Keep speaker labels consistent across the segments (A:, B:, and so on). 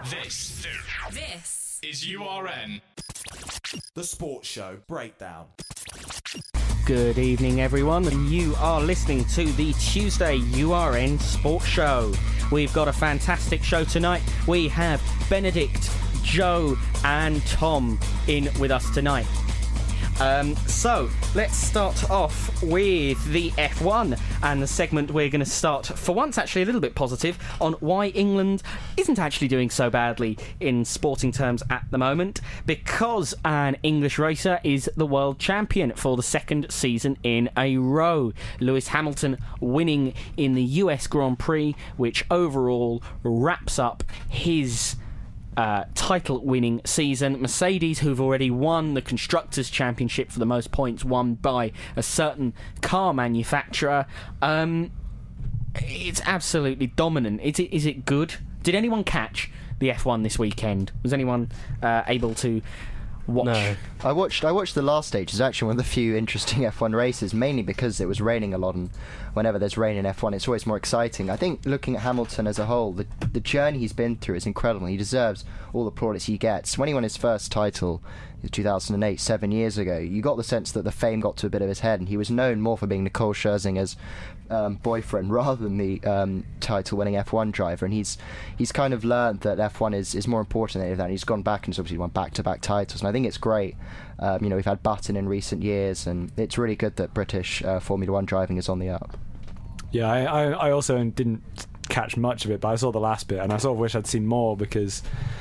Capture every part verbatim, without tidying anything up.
A: This, this is U R N.
B: The Sports Show Breakdown.
C: Good evening, everyone. You are listening to the Tuesday U R N Sports Show. We've got a fantastic show tonight. We have Benedict, Joe and Tom in with us tonight. Um, so, let's start off with the F one, and the segment we're going to start, for once actually a little bit positive, on why England isn't actually doing so badly in sporting terms at the moment, because an English racer is the world champion for the second season in a row. Lewis Hamilton winning in the U S Grand Prix, which overall wraps up his Uh, title-winning season. Mercedes, who've already won the Constructors' Championship for the most points won by a certain car manufacturer. Um, it's absolutely dominant. Is it, is it good? Did anyone catch the F one this weekend? Was anyone uh, able to watch?
D: No. I watched I watched the last stage. It's actually one of the few interesting F one races, mainly because it was raining a lot, and whenever there's rain in F one, it's always more exciting. I think looking at Hamilton as a whole, the, the journey he's been through is incredible. He deserves all the plaudits he gets. When he won his first title in two thousand eight, seven years ago, you got the sense that the fame got to a bit of his head, and he was known more for being Nicole Scherzinger's um, boyfriend rather than the um, title-winning F one driver. And he's he's kind of learned that F one is, is more important than that. He's gone back and he's obviously won back-to-back titles, and I think it's great. Um, you know, we've had Button in recent years, and it's really good that British uh, Formula One driving is on the up.
E: Yeah, I, I, I also didn't catch much of it, but I saw the last bit, and I sort of wish I'd seen more, because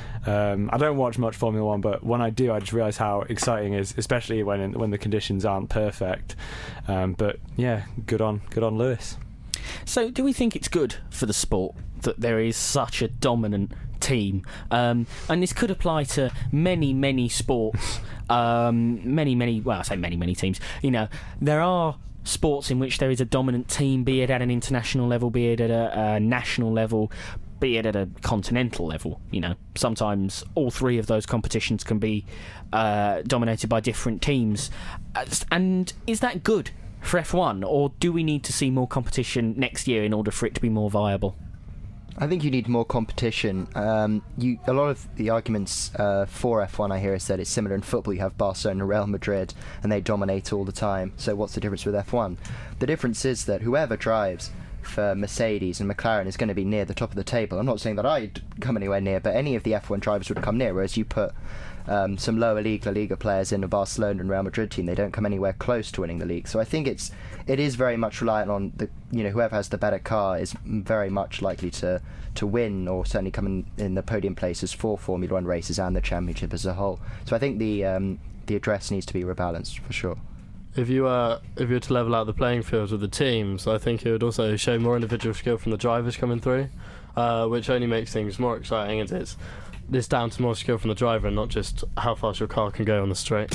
E: um, I don't watch much Formula One, but when I do, I just realise how exciting it is, especially when when the conditions aren't perfect. Um, but yeah, good on good on Lewis.
C: So, do we think it's good for the sport that there is such a dominant team? Um, and this could apply to many, many sports. um, many, many, well, I say many, many teams. You know, there are sports in which there is a dominant team, be it at an international level, be it at a, a national level, be it at a continental level. You know, sometimes all three of those competitions can be uh, dominated by different teams. And is that good for F one, or do we need to see more competition next year in order for it to be more viable?
D: I think you need more competition. Um, you, a lot of the arguments uh, for F one I hear is that it's similar in football. You have Barcelona and Real Madrid, and they dominate all the time. So what's the difference with F one? The difference is that whoever drives for Mercedes and McLaren is going to be near the top of the table. I'm not saying that I'd come anywhere near, but any of the F one drivers would come near, whereas you put um, some lower league La Liga players in a Barcelona and Real Madrid team, they don't come anywhere close to winning the league. So I think it's it is very much reliant on the you know whoever has the better car is very much likely to to win, or certainly come in, in the podium places for Formula One races and the championship as a whole. So I think the um, the address needs to be rebalanced for sure.
F: If you uh, if you were to level out the playing field with the teams, I think it would also show more individual skill from the drivers coming through, uh, which only makes things more exciting, as it's it's down to more skill from the driver and not just how fast your car can go on the straight.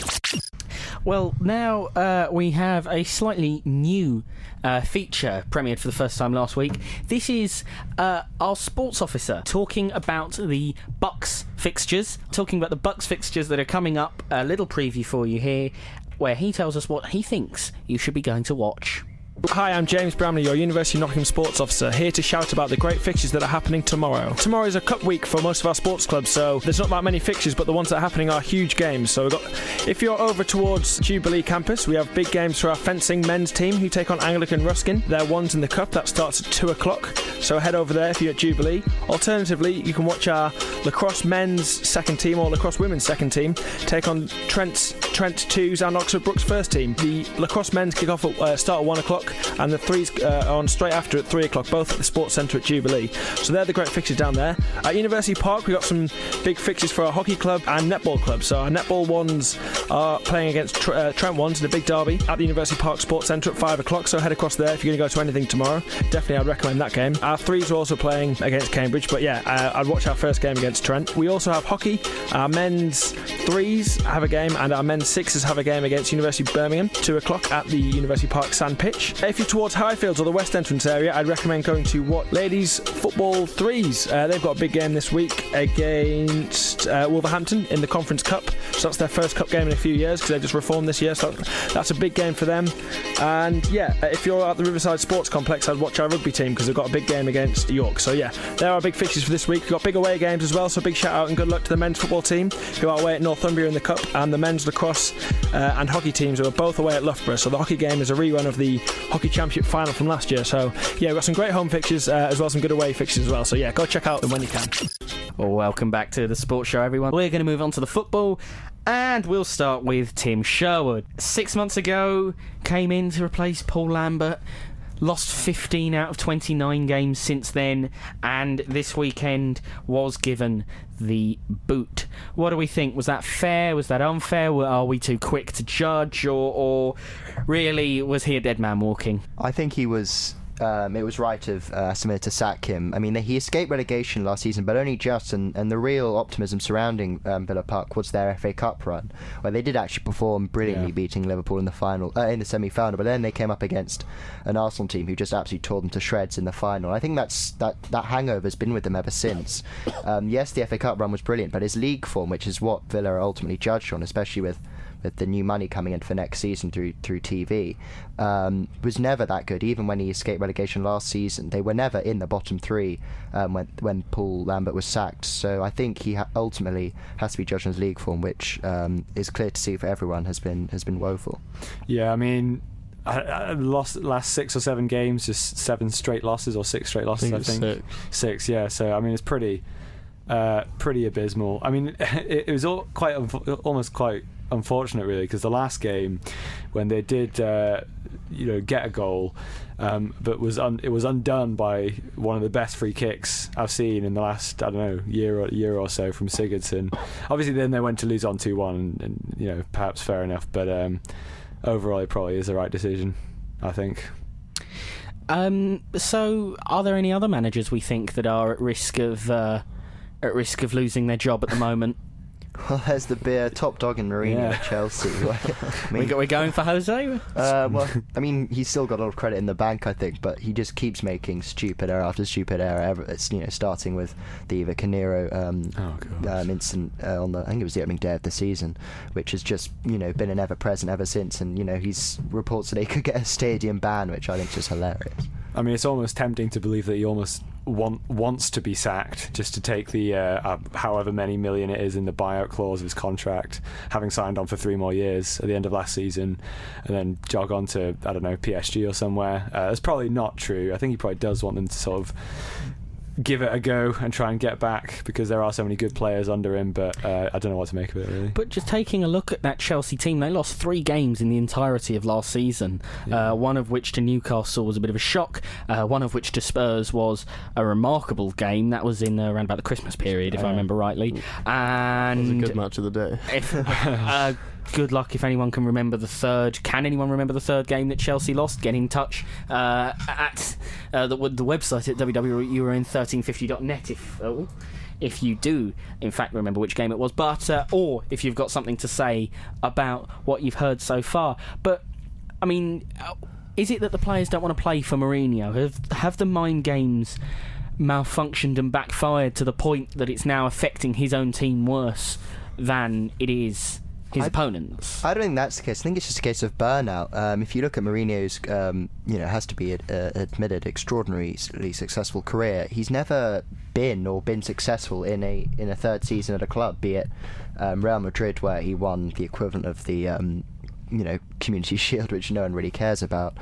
C: Well, now uh, we have a slightly new uh, feature premiered for the first time last week. This is uh, our sports officer talking about the Bucks fixtures, talking about the Bucks fixtures that are coming up. A little preview for you here, where he tells us what he thinks you should be going to watch.
G: Hi, I'm James Bramley, your University of Nottingham sports officer, here to shout about the great fixtures that are happening tomorrow. Tomorrow is a cup week for most of our sports clubs, so there's not that many fixtures, but the ones that are happening are huge games. So we've got, if you're over towards Jubilee campus, we have big games for our fencing men's team, who take on Anglican Ruskin. They're ones in the cup, that starts at two o'clock, so head over there if you're at Jubilee. Alternatively, you can watch our lacrosse men's second team or lacrosse women's second team take on Trent's Trent twos and Oxford Brook's first team. The lacrosse men's kick off at uh, start at one o'clock, and the threes uh, are on straight after at three o'clock, both at the Sports Centre at Jubilee. So they're the great fixtures down there. At University Park, we've got some big fixtures for our hockey club and netball club. So our netball ones are playing against Tr- uh, Trent ones in a big derby at the University Park Sports Centre at five o'clock. So head across there if you're going to go to anything tomorrow. Definitely, I'd recommend that game. Our threes are also playing against Cambridge, but yeah, uh, I'd watch our first game against Trent. We also have hockey. Our men's threes have a game, and our men's sixes have a game against University of Birmingham, two o'clock at the University Park Sand Pitch. pitch. If you're towards Highfields or the West Entrance area, I'd recommend going to what Ladies Football Threes. Uh, they've got a big game this week against uh, Wolverhampton in the Conference Cup. So that's their first cup game in a few years because they've just reformed this year. So that's a big game for them. And yeah, if you're at the Riverside Sports Complex, I'd watch our rugby team because they've got a big game against York. So yeah, there are big fixtures for this week. We've got big away games as well. So big shout out and good luck to the men's football team who are away at Northumbria in the cup, and the men's lacrosse uh, and hockey teams who are both away at Loughborough. So the hockey game is a rerun of the hockey championship final from last year. So yeah, we've got some great home fixtures uh, as well as some good away fixtures as well. So yeah, go check out them when you can.
C: Well, welcome back to the Sports Show, everyone. We're going to move on to the football, and we'll start with Tim Sherwood. Six months ago, came in to replace Paul Lambert. Lost fifteen out of twenty-nine games since then, and this weekend was given the boot. What do we think? Was that fair? Was that unfair? Are we too quick to judge? Or, or really, was he a dead man walking?
D: I think he was... Um, it was right of uh, Aston Villa to sack him. I mean, he escaped relegation last season, but only just, and, and the real optimism surrounding um, Villa Park was their F A Cup run, where they did actually perform brilliantly, yeah. beating Liverpool in the final, uh, in the semi-final, but then they came up against an Arsenal team who just absolutely tore them to shreds in the final. I think that's that, that hangover's been with them ever since. Um, yes, the F A Cup run was brilliant, but his league form, which is what Villa are ultimately judged on, especially with with the new money coming in for next season through through T V, um, was never that good. Even when he escaped relegation last season, they were never in the bottom three um, when when Paul Lambert was sacked. So I think he ha- ultimately has to be judged on his league form, which um, is clear to see for everyone has been has been woeful.
E: Yeah, I mean, I, I lost last six or seven games, just seven straight losses or six straight losses. I think, I think. Six. six. Yeah. So I mean, it's pretty uh, pretty abysmal. I mean, it, it was all quite almost quite. unfortunate really, because the last game when they did uh, you know get a goal um, but was un- it was undone by one of the best free kicks I've seen in the last I don't know year or year or so from Sigurdsson. Obviously then they went to lose on two one and, and you know perhaps fair enough, but um, overall it probably is the right decision, I think.
C: Um, so are there any other managers we think that are at risk of uh, at risk of losing their job at the moment?
D: Well, there's the beer top dog in Mourinho
C: yeah.
D: at Chelsea. I mean,
C: we, we're going for Jose?
D: Uh, well, I mean, he's still got a lot of credit in the bank, I think, but he just keeps making stupid error after stupid error. Ever, it's, you know, starting with the Eva Canero um,
E: oh,
D: um, incident uh, on the, I think it was the opening day of the season, which has just, you know, been an ever-present ever since. And, you know, he's reports that he could get a stadium ban, which I think is just hilarious.
E: I mean, it's almost tempting to believe that he almost want, wants to be sacked just to take the uh, uh, however many million it is in the buyout clause of his contract, having signed on for three more years at the end of last season, and then jog on to, I don't know, P S G or somewhere. Uh, that's probably not true. I think he probably does want them to sort of give it a go and try and get back, because there are so many good players under him, but uh, I don't know what to make of it really.
C: But just taking a look at that Chelsea team, they lost three games in the entirety of last season, yeah. uh, one of which to Newcastle was a bit of a shock, uh, one of which to Spurs was a remarkable game. That was in uh, around about the Christmas period, if uh, I remember rightly. And
F: it was a good match of the day.
C: If, uh, good luck if anyone can remember the third. Can anyone remember the third game that Chelsea lost? Get in touch uh, at uh, the, the website at w w w dot euro n thirteen fifty dot net if oh, if you do in fact remember which game it was, but uh, or if you've got something to say about what you've heard so far. But I mean, is it that the players don't want to play for Mourinho? Have have the mind games malfunctioned and backfired to the point that it's now affecting his own team worse than it is his
D: I,
C: opponents?
D: I don't think that's the case. I think it's just a case of burnout. Um, if you look at Mourinho's, um, you know, has to be ad- uh, admitted, extraordinarily successful career, he's never been or been successful in a in a third season at a club, be it um, Real Madrid, where he won the equivalent of the um, you know Community Shield, which no one really cares about,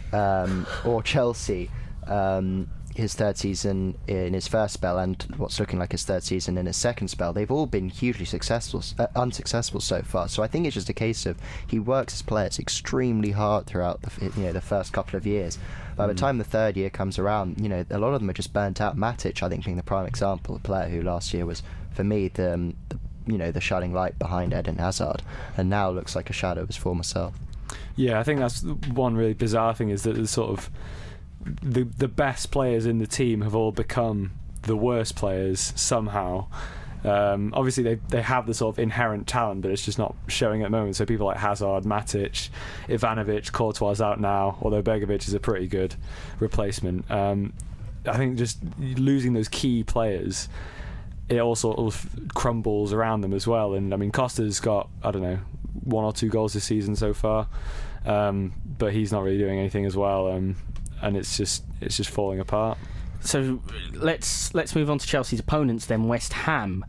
D: um, or Chelsea. Um, his third season in his first spell and what's looking like his third season in his second spell, they've all been hugely successful, uh, unsuccessful so far. So I think it's just a case of he works his players extremely hard throughout the you know the first couple of years. By mm. the time the third year comes around, you know a lot of them are just burnt out. Matic, I think, being the prime example, a player who last year was for me the, um, the you know the shining light behind Eden Hazard, and now looks like a shadow of his former self.
E: Yeah, I think that's one really bizarre thing, is that the sort of the the best players in the team have all become the worst players somehow. Um, obviously, they they have the sort of inherent talent, but it's just not showing at the moment. So people like Hazard, Matic, Ivanovic, Courtois out now, although Begovic is a pretty good replacement. Um, I think just losing those key players, it all sort of crumbles around them as well. And I mean, Costa's got, I don't know, one or two goals this season so far, um, but he's not really doing anything as well, um, and it's just it's just falling apart.
C: So let's let's move on to Chelsea's opponents then, West Ham.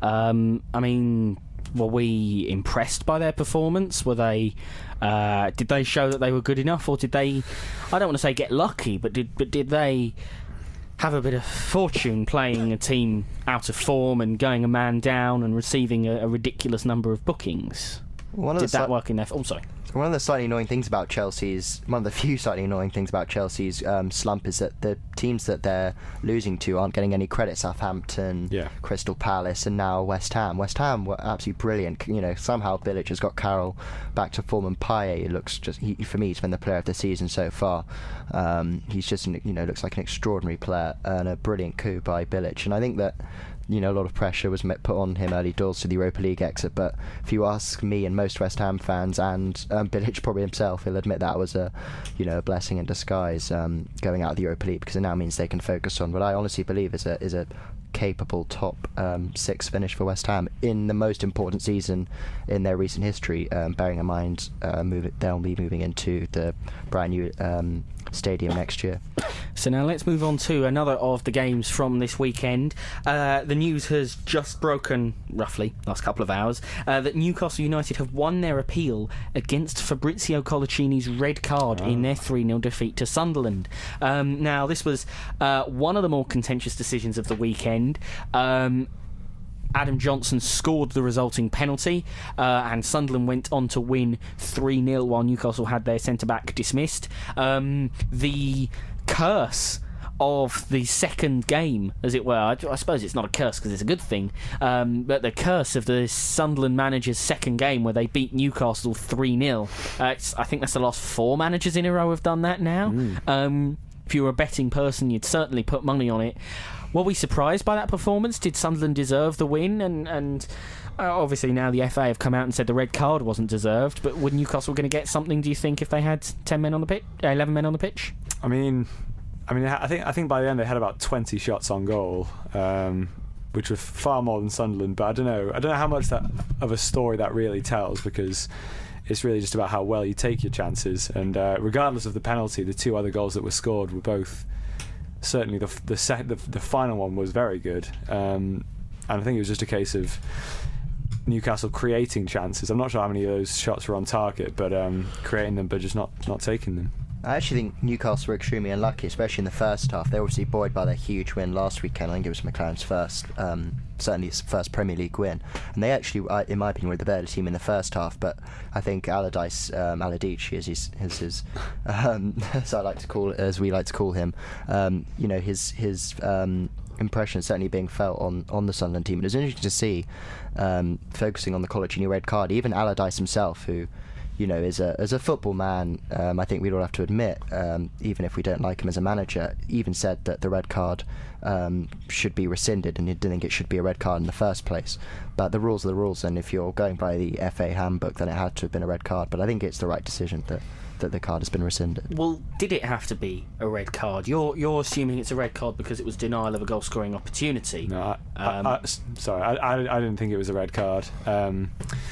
C: Um, I mean, were we impressed by their performance? Were they? Uh, did they show that they were good enough, or did they? I don't want to say get lucky, but did but did they have a bit of fortune playing a team out of form and going a man down and receiving a, a ridiculous number of bookings?
D: One of
C: did
D: the
C: that
D: sli-
C: work in their? Oh, sorry.
D: One of the slightly annoying things about Chelsea's, one of the few slightly annoying things about Chelsea's um, slump is that the teams that they're losing to aren't getting any credit. Southampton,
E: yeah.
D: Crystal Palace, and now West Ham. West Ham were absolutely brilliant. You know, somehow Bilic has got Carroll back to form, and Payet looks just, he, for me, he's been the player of the season so far. Um, he's just, an, you know, looks like an extraordinary player and a brilliant coup by Bilic. And I think that, you know, a lot of pressure was put on him early doors to the Europa League exit, but if you ask me and most West Ham fans, and um, Bilic probably himself, he'll admit that was a, you know, a blessing in disguise, um, going out of the Europa League, because it now means they can focus on what I honestly believe is a is a capable top um, six finish for West Ham in the most important season in their recent history, um, bearing in mind uh, move it, they'll be moving into the brand new um, stadium next year.
C: So now let's move on to another of the games from this weekend. Uh, the news has just broken, roughly, last couple of hours, uh, that Newcastle United have won their appeal against Fabrizio Colocini's red card oh. in their three nil defeat to Sunderland. Um, now, this was uh, one of the more contentious decisions of the weekend. Um, Adam Johnson scored the resulting penalty, uh, and Sunderland went on to win three nil while Newcastle had their centre-back dismissed. Um, the curse of the second game, as it were, I, I suppose it's not a curse because it's a good thing, um, but the curse of the Sunderland manager's second game where they beat Newcastle three nil. Uh, it's, I think that's the last four managers in a row have done that now. Mm. Um, if you were a betting person, you'd certainly put money on it. Were we surprised by that performance? Did Sunderland deserve the win? And, and uh, obviously now the F A have come out and said the red card wasn't deserved, but were Newcastle going to get something, do you think, if they had ten men on the pitch, uh, eleven men on the pitch?
E: I mean, I mean, I think I think by the end they had about twenty shots on goal, um, which was far more than Sunderland. But I don't know, I don't know how much that of a story that really tells, because it's really just about how well you take your chances. And uh, regardless of the penalty, the two other goals that were scored were both. Certainly, the the, sec- the the final one was very good, um, and I think it was just a case of Newcastle creating chances. I'm not sure how many of those shots were on target, but um, creating them, but just not, not taking them.
D: I actually think Newcastle were extremely unlucky, especially in the first half. They were obviously buoyed by their huge win last weekend. I think it was McLaren's first, um, certainly his first Premier League win. And they actually, in my opinion, were the better team in the first half. But I think Allardyce, um, Allardyce, as his, his, his um, as I like to call, as we like to call him, um, you know, his his um, impression certainly being felt on, on the Sunderland team. It was interesting to see, um, focusing on the Colocini red card, even Allardyce himself, who, you know, as a as a football man, um, I think we'd all have to admit, um, even if we don't like him as a manager, even said that the red card um, should be rescinded, and he didn't think it should be a red card in the first place. But the rules are the rules, and if you're going by the F A handbook, then it had to have been a red card. But I think it's the right decision that, that the card has been rescinded.
C: Well, did it have to be a red card? You're you're assuming it's a red card because it was denial of a goal scoring opportunity.
E: No, I,
C: um,
E: I, I, sorry, I, I I didn't think it was a red card. Um,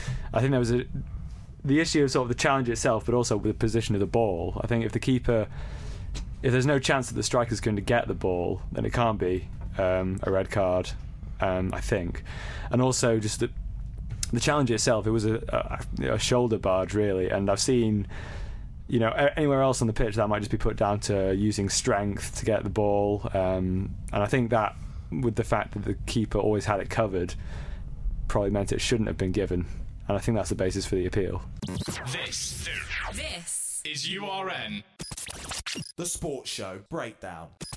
E: I think there was a. The issue of sort of the challenge itself, but also with the position of the ball. I think if the keeper, if there's no chance that the striker's going to get the ball, then it can't be um, a red card, um, I think. And also just the, the challenge itself, it was a, a, a shoulder barge, really. And I've seen, you know, anywhere else on the pitch, that might just be put down to using strength to get the ball. Um, and I think that, with the fact that the keeper always had it covered, probably meant it shouldn't have been given. And I think that's the basis for the appeal.
A: This, this is U R N.
B: The Sports Show Breakdown.